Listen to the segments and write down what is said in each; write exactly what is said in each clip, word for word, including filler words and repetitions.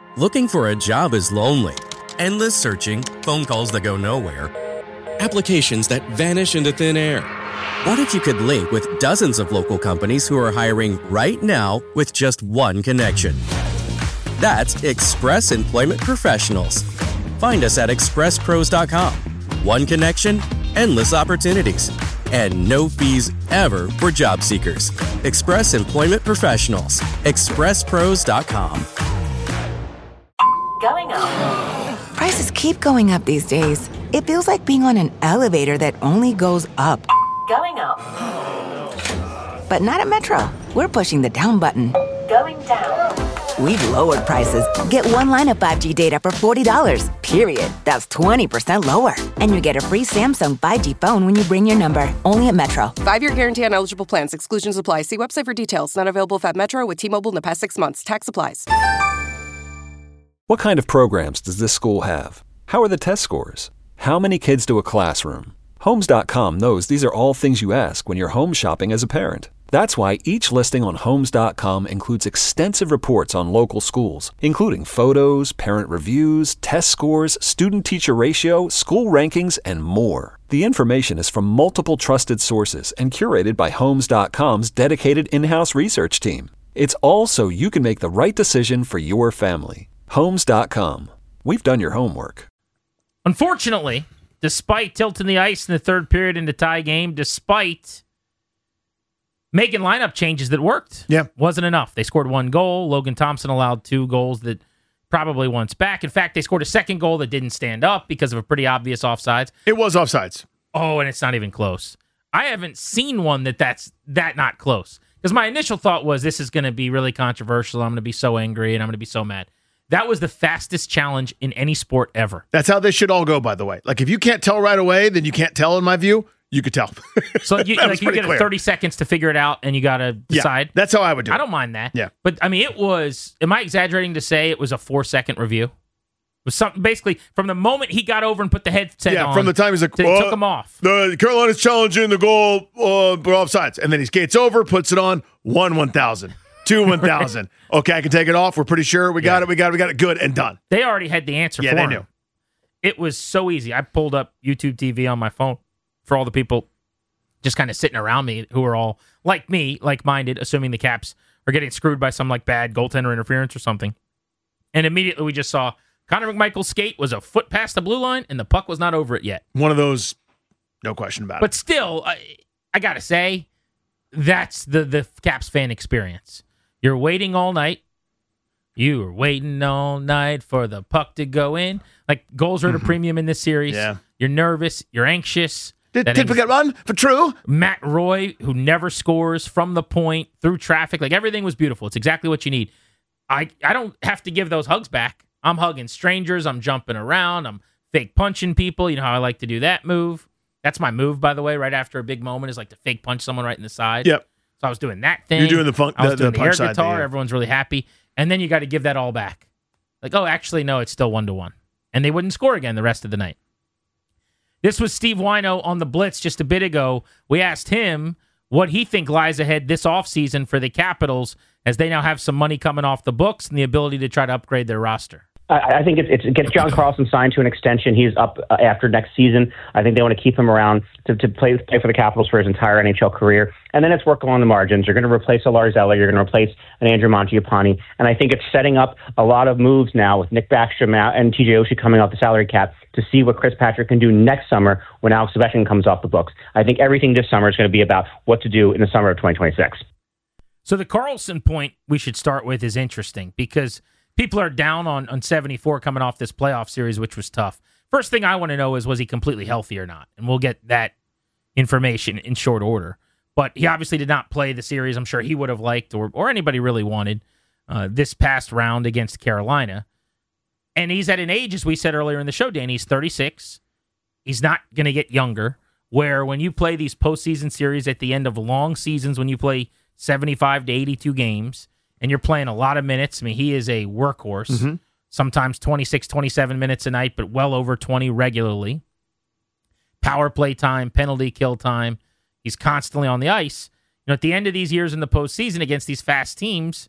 Looking for a job is lonely. Endless searching, phone calls that go nowhere, applications that vanish into thin air. What if you could link with dozens of local companies who are hiring right now with just one connection? That's Express Employment Professionals. Find us at express pros dot com. One connection, endless opportunities, and no fees ever for job seekers. Express Employment Professionals. express pros dot com. Going up. Prices keep going up these days. It feels like being on an elevator that only goes up. Going up. But not at Metro. We're pushing the down button. Going down. We've lowered prices. Get one line of five G data for forty dollars, period. That's twenty percent lower. And you get a free Samsung five G phone when you bring your number. Only at Metro. Five-year guarantee on eligible plans. Exclusions apply. See website for details. Not available at Metro with T-Mobile in the past six months. Tax applies. What kind of programs does this school have? How are the test scores? How many kids do a classroom? Homes dot com knows these are all things you ask when you're home shopping as a parent. That's why each listing on Homes dot com includes extensive reports on local schools, including photos, parent reviews, test scores, student-teacher ratio, school rankings, and more. The information is from multiple trusted sources and curated by Homes dot com's dedicated in-house research team. It's all so you can make the right decision for your family. Homes dot com. We've done your homework. Unfortunately, despite tilting the ice in the third period in the tie game, despite making lineup changes that worked, yeah, wasn't enough. They scored one goal. Logan Thompson allowed two goals that probably once back. In fact, they scored a second goal that didn't stand up because of a pretty obvious offsides. It was offsides. Oh, and it's not even close. I haven't seen one that that's that not close. Because my initial thought was this is going to be really controversial. I'm going to be so angry and I'm going to be so mad. That was the fastest challenge in any sport ever. That's how this should all go, by the way. Like, if you can't tell right away, then you can't tell, in my view. You could tell. So you, like you get clear. thirty seconds to figure it out, and you got to decide. Yeah, that's how I would do it. I don't mind that. Yeah. But, I mean, it was, am I exaggerating to say it was a four-second review? It was something, basically, from the moment he got over and put the headset yeah, on. Yeah, from the time he's like, they uh, took him off. The Carolina's challenging the goal, uh, but offsides. And then he skates over, puts it on, one one thousand. Two one thousand. Okay, I can take it off. We're pretty sure we got yeah. it. We got it. We got it. Good and done. They already had the answer yeah, for they him. knew. It was so easy. I pulled up YouTube T V on my phone for all the people just kind of sitting around me who are all like me, like-minded, assuming the Caps are getting screwed by some like bad goaltender interference or something. And immediately we just saw Connor McMichael's skate was a foot past the blue line, and the puck was not over it yet. One of those, no question about but it. But still, I, I got to say, that's the, the Caps fan experience. You're waiting all night. You were waiting all night for the puck to go in. Like, goals are at a premium in this series. Yeah. You're nervous. You're anxious. Did, did we get run for true? Matt Roy, who never scores from the point, through traffic. Like, everything was beautiful. It's exactly what you need. I, I don't have to give those hugs back. I'm hugging strangers. I'm jumping around. I'm fake punching people. You know how I like to do that move. That's my move, by the way, right after a big moment is like to fake punch someone right in the side. Yep. So I was doing that thing. You're doing the fun- I was the- doing the the, air punch side guitar. thing, yeah. Everyone's really happy. And then you got to give that all back. Like, oh, actually, no, it's still one to one. And they wouldn't score again the rest of the night. This was Steve Wino on the Blitz just a bit ago. We asked him what he think lies ahead this offseason for the Capitals as they now have some money coming off the books and the ability to try to upgrade their roster. I, I think it's, it's, it gets John Carlson signed to an extension. He's up uh, after next season. I think they want to keep him around to, to play play for the Capitals for his entire N H L career. And then it's work along the margins. You're going to replace a Lars Eller. You're going to replace an Andrew Mangiapane. And I think it's setting up a lot of moves now with Nick Backstrom out and T J Oshie coming off the salary cap to see what Chris Patrick can do next summer when Alex Ovechkin comes off the books. I think everything this summer is going to be about what to do in the summer of twenty twenty-six. So the Carlson point we should start with is interesting because people are down on, on seventy-four coming off this playoff series, which was tough. First thing I want to know is, was he completely healthy or not? And we'll get that information in short order. But he obviously did not play the series I'm sure he would have liked or, or anybody really wanted uh, this past round against Carolina. And he's at an age, as we said earlier in the show, Danny, he's thirty-six. He's not going to get younger, where when you play these postseason series at the end of long seasons, when you play seventy-five to eighty-two games, and you're playing a lot of minutes. I mean, he is a workhorse. Mm-hmm. Sometimes twenty-six, twenty-seven minutes a night, but well over twenty regularly. Power play time, penalty kill time. He's constantly on the ice. You know, at the end of these years in the postseason against these fast teams,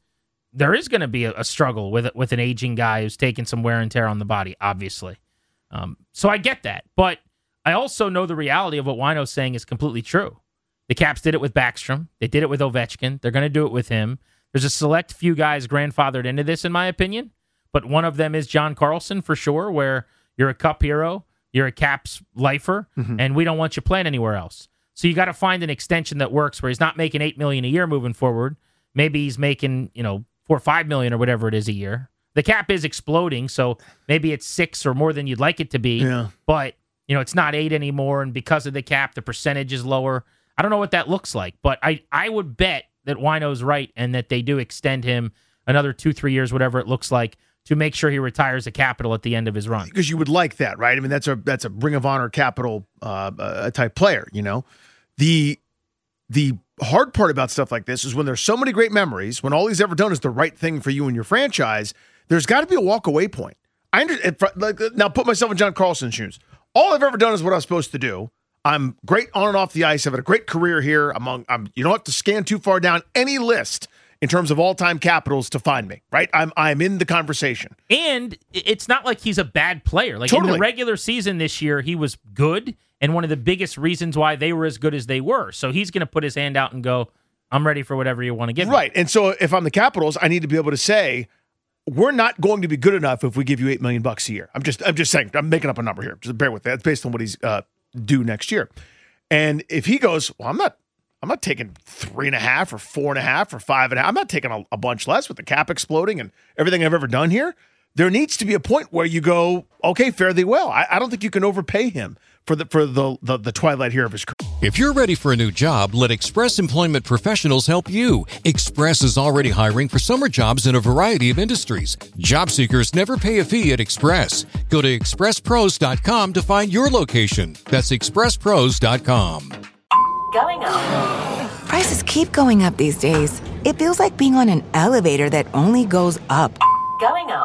there is going to be a, a struggle with with an aging guy who's taking some wear and tear on the body, obviously. Um, so I get that, but I also know the reality of what Wino's saying is completely true. The Caps did it with Backstrom. They did it with Ovechkin. They're going to do it with him. There's a select few guys grandfathered into this, in my opinion, but one of them is John Carlson for sure, where you're a Cup hero, you're a Caps lifer, mm-hmm. and we don't want you playing anywhere else. So you got to find an extension that works where he's not making eight million dollars a year moving forward. Maybe he's making, you know, four or five million dollars or whatever it is a year. The cap is exploding, so maybe it's six or more than you'd like it to be, yeah. but you know, it's not eight anymore, and because of the cap, the percentage is lower. I don't know what that looks like, but I, I would bet that Wino's right and that they do extend him another two, three years, whatever it looks like, to make sure he retires a Capital at the end of his run. Because you would like that, right? I mean, that's a that's a Ring of Honor Capital uh, uh, type player, you know? The the hard part about stuff like this is when there's so many great memories, when all he's ever done is the right thing for you and your franchise, there's got to be a walk-away point. I under, like, now put myself in John Carlson's shoes. All I've ever done is what I was supposed to do. I'm great on and off the ice. I've had a great career here. Among, I'm, you don't have to scan too far down any list in terms of all-time Capitals to find me, right? I'm I'm in the conversation. And it's not like he's a bad player. Like totally. In the regular season this year, he was good, and one of the biggest reasons why they were as good as they were. So he's going to put his hand out and go, I'm ready for whatever you want to give me. Right. And so if I'm the Capitals, I need to be able to say, we're not going to be good enough if we give you eight million bucks a year. I'm just I'm just saying, I'm making up a number here. Just bear with that. It's based on what he's uh, due next year. And if he goes, well, I'm not I'm not taking three and a half or four and a half or five and a half. I'm not taking a, a bunch less with the cap exploding and everything I've ever done here. There needs to be a point where you go, okay, fare thee well. I, I don't think you can overpay him for the for the, the the twilight here of his career. If you're ready for a new job, let Express Employment Professionals help you. Express is already hiring for summer jobs in a variety of industries. Job seekers never pay a fee at Express. Go to express pros dot com to find your location. That's express pros dot com. Going up. Prices keep going up these days. It feels like being on an elevator that only goes up. Going up.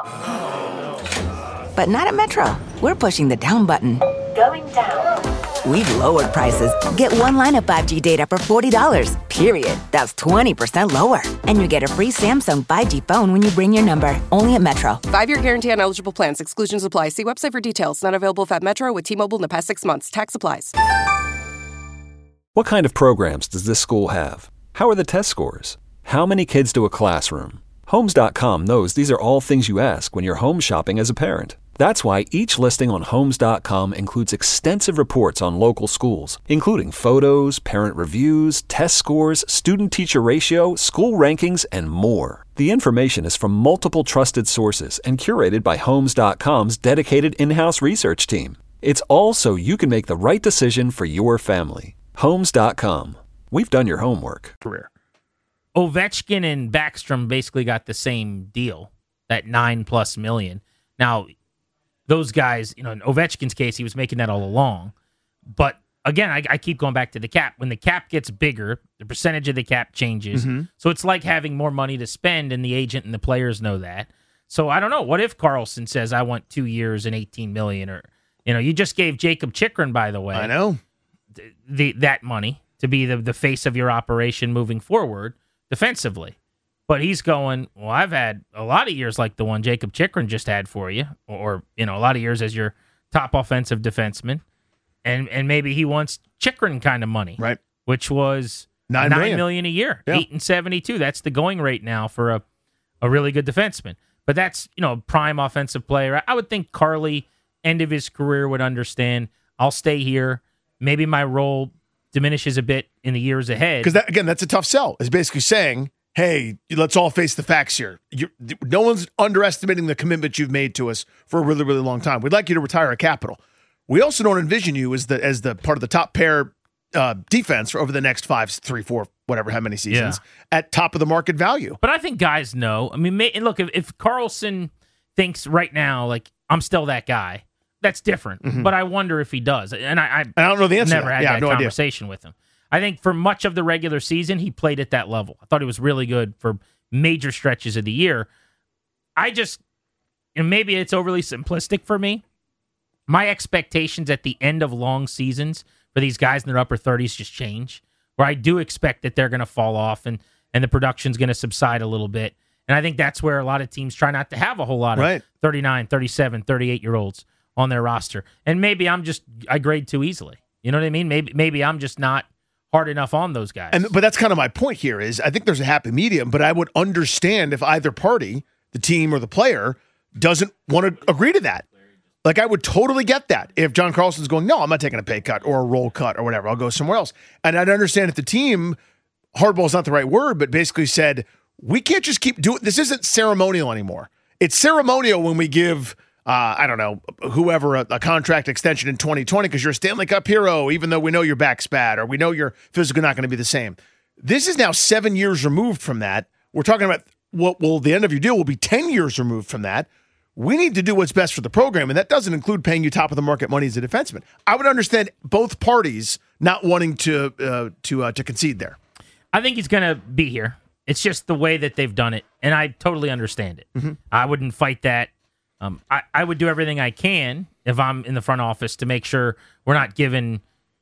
But not at Metro. We're pushing the down button. Going down. We've lowered prices. Get one line of five G data for forty dollars, period. That's twenty percent lower. And you get a free Samsung five G phone when you bring your number. Only at Metro. Five-year guarantee on eligible plans. Exclusions apply. See website for details. Not available if at Metro with T-Mobile in the past six months. Tax applies. What kind of programs does this school have? How are the test scores? How many kids do a classroom? Homes dot com knows these are all things you ask when you're home shopping as a parent. That's why each listing on Homes dot com includes extensive reports on local schools, including photos, parent reviews, test scores, student-teacher ratio, school rankings, and more. The information is from multiple trusted sources and curated by Homes dot com's dedicated in-house research team. It's all so you can make the right decision for your family. Homes dot com. We've done your homework. Career. Ovechkin and Backstrom basically got the same deal, that nine plus million. Now, those guys, you know, in Ovechkin's case, he was making that all along. But again, I, I keep going back to the cap. When the cap gets bigger, the percentage of the cap changes. Mm-hmm. So it's like having more money to spend, and the agent and the players know that. So I don't know. What if Carlson says, I want two years and eighteen million dollars? Or, you know, you just gave Jacob Chikrin, by the way. I know. The, the that money to be the, the face of your operation moving forward defensively. But he's going, well, I've had a lot of years like the one Jacob Chikrin just had for you, or, or you know, a lot of years as your top offensive defenseman, and and maybe he wants Chikrin kind of money, right? Which was nine, nine million. million a year, yeah. eight and seventy-two. That's the going rate now for a a really good defenseman. But that's, you know, a prime offensive player. I would think Carly, end of his career, would understand. I'll stay here. Maybe my role diminishes a bit in the years ahead. Because that, again, that's a tough sell. It's basically saying, hey, let's all face the facts here. You're, no one's underestimating the commitment you've made to us for a really, really long time. We'd like you to retire a Capital. We also don't envision you as the as the part of the top pair uh, defense for over the next five, three, four, whatever, how many seasons, yeah. at top of the market value. But I think guys know. I mean, may, and look, if, if Carlson thinks right now, like, I'm still that guy, that's different. Mm-hmm. But I wonder if he does. And I, I, and I don't know the answer. Never had yeah, that no conversation idea. with him. I think for much of the regular season, he played at that level. I thought he was really good for major stretches of the year. I just, and maybe it's overly simplistic for me, my expectations at the end of long seasons for these guys in their upper thirties just change, where I do expect that they're going to fall off and, and the production's going to subside a little bit. And I think that's where a lot of teams try not to have a whole lot of right. thirty-nine, thirty-seven, thirty-eight-year-olds on their roster. And maybe I'm just, I grade too easily. You know what I mean? Maybe maybe I'm just not hard enough on those guys. And But that's kind of my point here is I think there's a happy medium, but I would understand if either party, the team or the player, doesn't want to agree to that. Like, I would totally get that if John Carlson's going, no, I'm not taking a pay cut or a roll cut or whatever. I'll go somewhere else. And I'd understand if the team, hardball is not the right word, but basically said, we can't just keep doing this. Isn't ceremonial anymore. It's ceremonial when we give, uh, I don't know, whoever a, a contract extension in twenty twenty because you're a Stanley Cup hero, even though we know your back's bad or we know you're physically not going to be the same. This is now seven years removed from that. We're talking about what will the end of your deal will be ten years removed from that. We need to do what's best for the program, and that doesn't include paying you top of the market money as a defenseman. I would understand both parties not wanting to uh, to uh, to concede there. I think he's going to be here. It's just the way that they've done it, and I totally understand it. Mm-hmm. I wouldn't fight that. Um, I, I would do everything I can if I'm in the front office to make sure we're not giving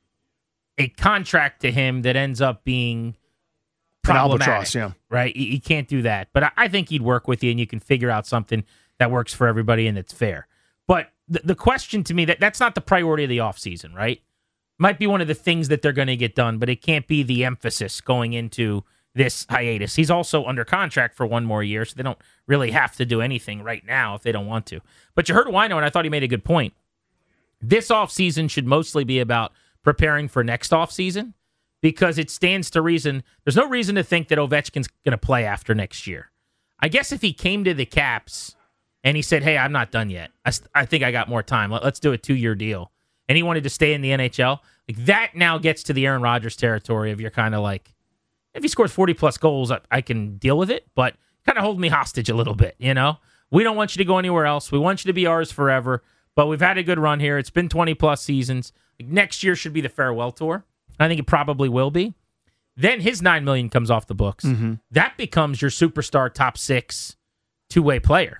a contract to him that ends up being problematic. An albatross, yeah. Right? You, you can't do that. But I, I think he'd work with you, and you can figure out something that works for everybody and that's fair. But the, the question to me, that that's not the priority of the offseason, right? Might be one of the things that they're going to get done, but it can't be the emphasis going into this hiatus. He's also under contract for one more year, so they don't really have to do anything right now if they don't want to. But you heard Wino, and I thought he made a good point. This offseason should mostly be about preparing for next offseason because it stands to reason. There's no reason to think that Ovechkin's going to play after next year. I guess if he came to the Caps and he said, hey, I'm not done yet. I, I think I got more time. Let, let's do a two-year deal. And he wanted to stay in the N H L. Like that now gets to the Aaron Rodgers territory of you're kind of like, if he scores forty-plus goals, I, I can deal with it, but kind of hold me hostage a little bit, you know? We don't want you to go anywhere else. We want you to be ours forever, but we've had a good run here. It's been twenty-plus seasons. Like next year should be the farewell tour. I think it probably will be. Then his nine million dollars comes off the books. Mm-hmm. That becomes your superstar top six two-way player.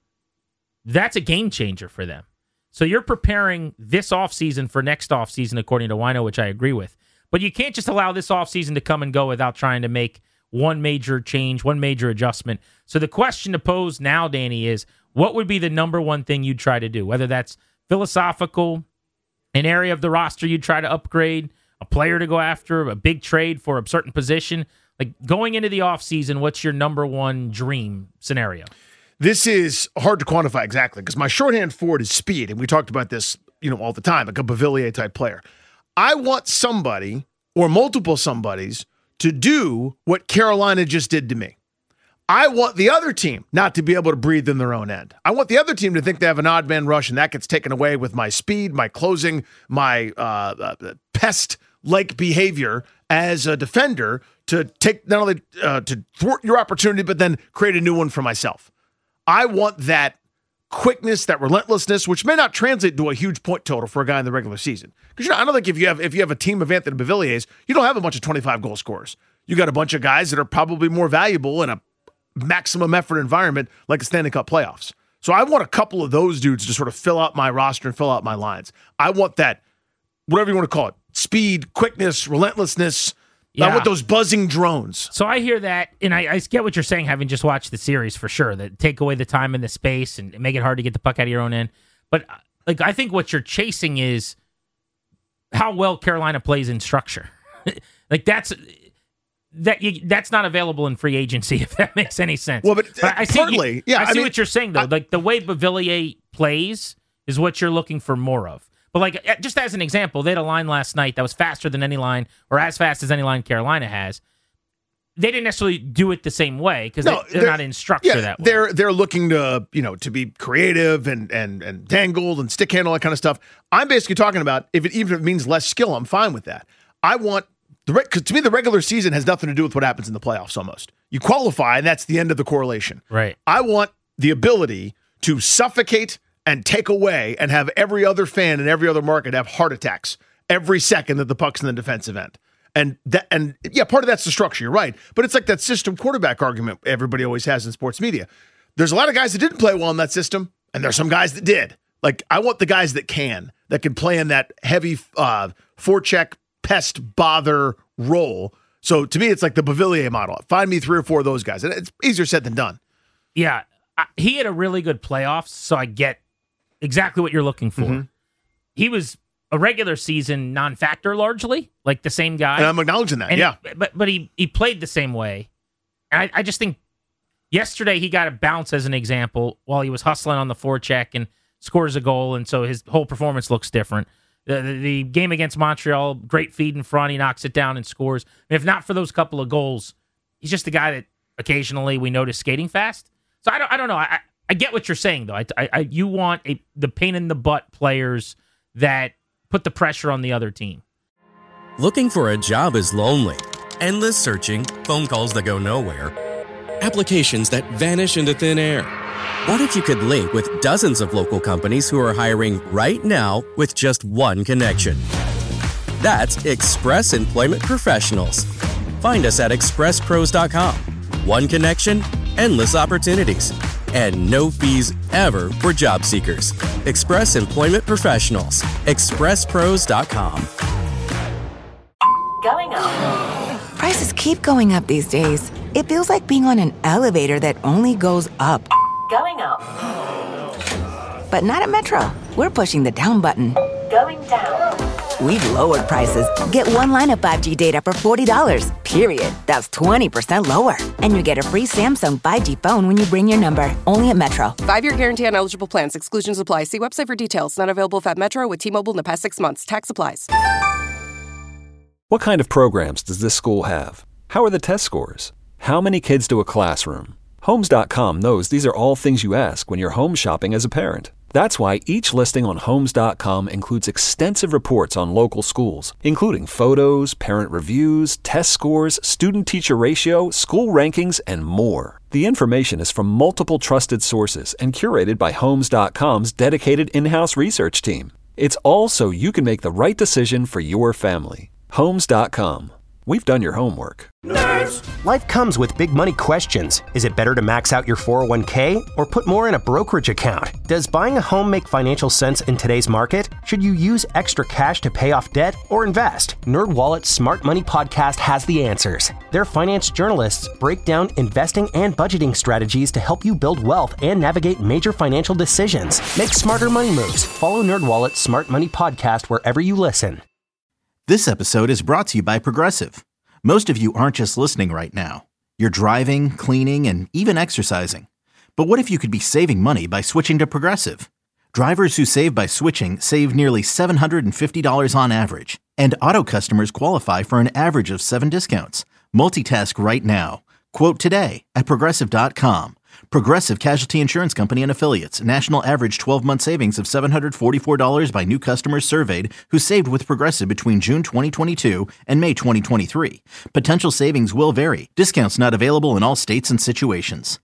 That's a game changer for them. So you're preparing this offseason for next offseason, according to Wino, which I agree with. But you can't just allow this offseason to come and go without trying to make one major change, one major adjustment. So the question to pose now, Danny, is what would be the number one thing you'd try to do? Whether that's philosophical, an area of the roster you'd try to upgrade, a player to go after, a big trade for a certain position. Like going into the offseason, what's your number one dream scenario? This is hard to quantify exactly because my shorthand for it is speed, and we talked about this, you know, all the time, like a Beauvillier type player. I want somebody or multiple somebodies to do what Carolina just did to me. I want the other team not to be able to breathe in their own end. I want the other team to think they have an odd man rush, and that gets taken away with my speed, my closing, my uh, uh, pest-like behavior as a defender to take not only uh, to thwart your opportunity, but then create a new one for myself. I want that quickness, that relentlessness, which may not translate to a huge point total for a guy in the regular season. Because you know, I don't think if you have if you have a team of Anthony Beauvilliers, you don't have a bunch of twenty-five goal scorers. You got a bunch of guys that are probably more valuable in a maximum effort environment like the Stanley Cup playoffs. So I want a couple of those dudes to sort of fill out my roster and fill out my lines. I want that, whatever you want to call it, speed, quickness, relentlessness. Yeah. I want those buzzing drones. So I hear that, and I, I get what you're saying, having just watched the series for sure, that take away the time and the space and make it hard to get the puck out of your own end. But like I think what you're chasing is how well Carolina plays in structure. Like that's that you, that's not available in free agency, if that makes any sense. Well, but, but I see, partly, you, yeah. I see I mean, what you're saying though. I, like the way Beauvillier plays is what you're looking for more of. But like, just as an example, they had a line last night that was faster than any line, or as fast as any line Carolina has. They didn't necessarily do it the same way because no, they, they're, they're not in structure yeah, that way. They're they're looking to you know to be creative and and and dangled and stick handle, that kind of stuff. I'm basically talking about if it even if it means less skill, I'm fine with that. I want the because to me the regular season has nothing to do with what happens in the playoffs. Almost you qualify and that's the end of the correlation. Right. I want the ability to suffocate and take away and have every other fan in every other market have heart attacks every second that the puck's in the defensive end. And that, and yeah, part of that's the structure, you're right. But it's like that system quarterback argument everybody always has in sports media. There's a lot of guys that didn't play well in that system, and there's some guys that did. Like, I want the guys that can, that can play in that heavy uh, forecheck, pest, bother role. So to me, it's like the Beauvillier model. Find me three or four of those guys. And it's easier said than done. Yeah, I, he had a really good playoffs, so I get exactly what you're looking for. Mm-hmm. He was a regular season non-factor largely, like the same guy. And I'm acknowledging that, and yeah. He, but but he, he played the same way. And I, I just think yesterday he got a bounce as an example while he was hustling on the forecheck and scores a goal, and so his whole performance looks different. The, the, the game against Montreal, great feed in front, he knocks it down and scores. And if not for those couple of goals, he's just a guy that occasionally we notice skating fast. So I don't I don't know. I, I get what you're saying, though. I, I, you want a, the pain-in-the-butt players that put the pressure on the other team. Looking for a job is lonely. Endless searching, phone calls that go nowhere, applications that vanish into thin air. What if you could link with dozens of local companies who are hiring right now with just one connection? That's Express Employment Professionals. Find us at express pros dot com. One connection, endless opportunities, and no fees ever for job seekers. Express Employment Professionals. express pros dot com. Going up. Prices keep going up these days. It feels like being on an elevator that only goes up. Going up. But not at Metro. We're pushing the down button. Going down. We've lowered prices. Get one line of five G data for forty dollars, period. That's twenty percent lower. And you get a free Samsung five G phone when you bring your number. Only at Metro. Five-year guarantee on eligible plans. Exclusions apply. See website for details. Not available if at Metro with T-Mobile in the past six months. Tax applies. What kind of programs does this school have? How are the test scores? How many kids do a classroom? Homes dot com knows these are all things you ask when you're home shopping as a parent. That's why each listing on Homes dot com includes extensive reports on local schools, including photos, parent reviews, test scores, student-teacher ratio, school rankings, and more. The information is from multiple trusted sources and curated by Homes dot com's dedicated in-house research team. It's all so you can make the right decision for your family. Homes dot com. We've done your homework. Nerds! Life comes with big money questions. Is it better to max out your four oh one k or put more in a brokerage account? Does buying a home make financial sense in today's market? Should you use extra cash to pay off debt or invest? NerdWallet's Smart Money Podcast has the answers. Their finance journalists break down investing and budgeting strategies to help you build wealth and navigate major financial decisions. Make smarter money moves. Follow NerdWallet's Smart Money Podcast wherever you listen. This episode is brought to you by Progressive. Most of you aren't just listening right now. You're driving, cleaning, and even exercising. But what if you could be saving money by switching to Progressive? Drivers who save by switching save nearly seven hundred fifty dollars on average. And auto customers qualify for an average of seven discounts. Multitask right now. Quote today at Progressive dot com. Progressive Casualty Insurance Company and Affiliates. National average twelve-month savings of seven hundred forty-four dollars by new customers surveyed who saved with Progressive between June twenty twenty-two and May twenty twenty-three. Potential savings will vary. Discounts not available in all states and situations.